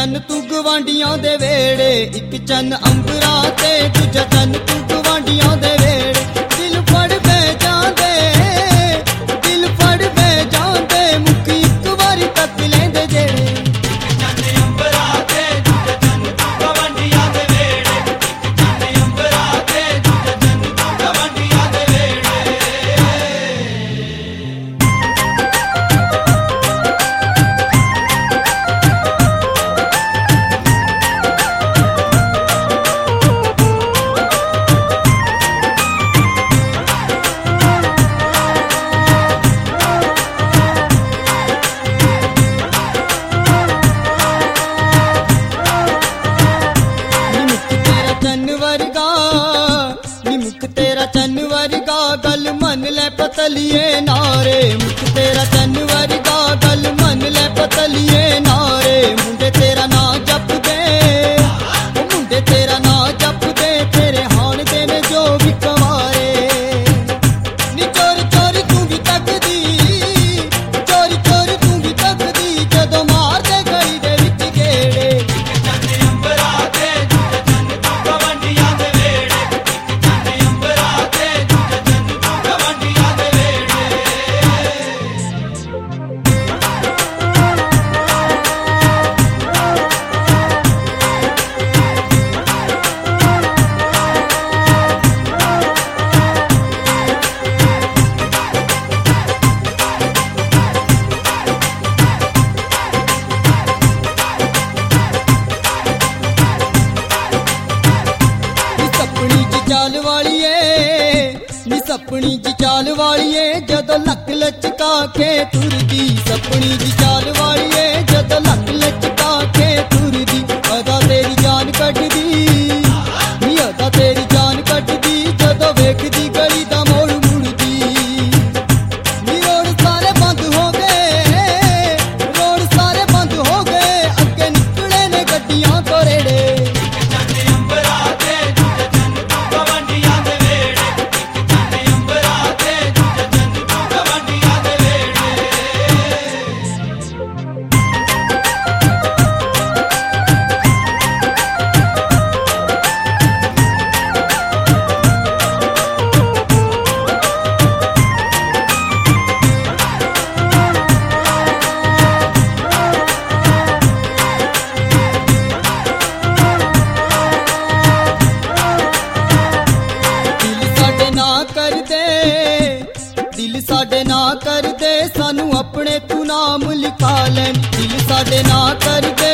चन तू गवांडियां दे वेड़े, एक चन अंबरा ते दूजा चन तू गवांडियां दे वेड़े। दिल फड़ बे जांदे, दिल फड़ बे जांदे, मुख एक वारी तक लेंदे जेड़े। चन वर्गा गल मन ले पतलिए नारे, मुख तेरा चन वर्गा गल मन ले पतलिए नारे। मुंडे तेरा ना जप दे, मुंडे तेरा ना जप दे, तेरे हान दे ने जो भी कमारे। नी चोरी चोरी तू भी तकदी, चोरी चोरी तू भी तकदी, जदों मार दे गली दे विच गेड़े। चाल वालिए नी सपनी जी चाल वालिए, जदों लक लचका के तुरदी। सपनी जी चाल वालिए, जदों लक लचका के तुरदी। अदा तेरी जान कटदी, नी अदा तेरी जान कटदी, जदों वेखदी गली दा मोड़ मुड़दी। नी रोड सारे बंद हो गए, रोड सारे बंद हो गए, अगे निकले ने गड्डियां तो रेड़े। दिल साडे ना कर दे, सानू अपने तू नाम लिखा लैन। दिल साडे ना कर दे,